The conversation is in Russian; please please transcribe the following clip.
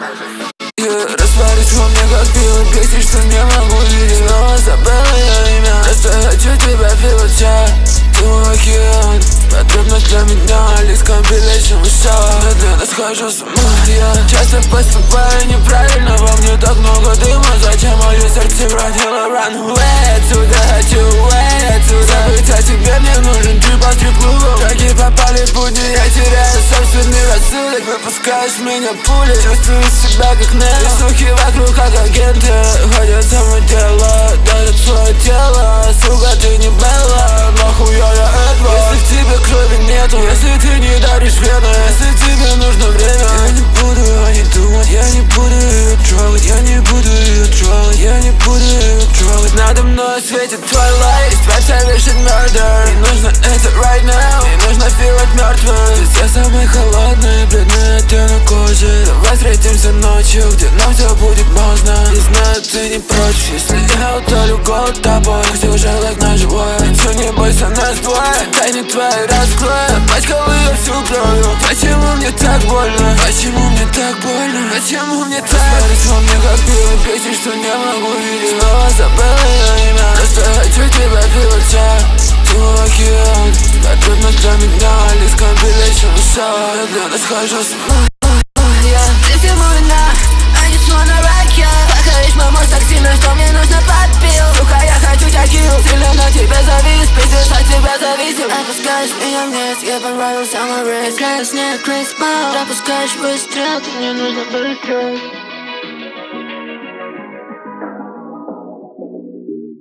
Растворись во мне как пиво, бесишь, что не могу видеть, снова забыла я имя. Просто хочу тебя feel it, ты мой океан. Потребность для меня, лишь compilation show. Медленно схожу с ума, я часто поступаю неправильно. Во мне так много дыма, зачем мое сердце бродило? Run away отсюда, хочу away отсюда. Забыть о тебе мне нужен джип по стрип-клубу. Шаги попали в будни, я теряю собственный рассудок. Выпускаешь меня пули, чувствую себя как Нео. И слухи вокруг как агенты ходят само дело, дают свое тело. Сука, ты не Белла, нахуй я этого. Если в тебе крови нету, если ты не даришь вены, если тебе нужно время, я не буду о ней думать, я не буду ее трогать, я не буду ее трогать, я не буду ее трогать. Надо мной светит твой лайт, тебя совершит murder. И нужно это right now, и нужно филать мертвым. Здесь я самый холодный, бледный оттенок кожи. Давай встретимся ночью, где нам все будет можно. Не знаю, ты не против, если я утолю голод тобой. Где уже лайк на живое, все не бойся, нас двое. Тайны твои раскрою, пачкал ее всю кровью. Почему мне так больно? Почему мне так больно? Почему мне так? Растворись во мне как пиво, бесишь, что не могу видеть. Снова забыла я имя. Просто хочу тебя feel it, ты мой океан. Потребность для меня, лишь compilation show. Медленно схожу с ума. Ты всему вина, I just wanna rock ya. Плохо мой мозг так сильно, что мне нужно подпил. Сука, я хочу тебя kill, сильно на тебе завис, пиздец, от тебя зависим. Опускаешь меня вниз, я понравился мой рейс. Красный снег, Крис Пау. Пропускаешь выстрел, ты мне нужно полететь.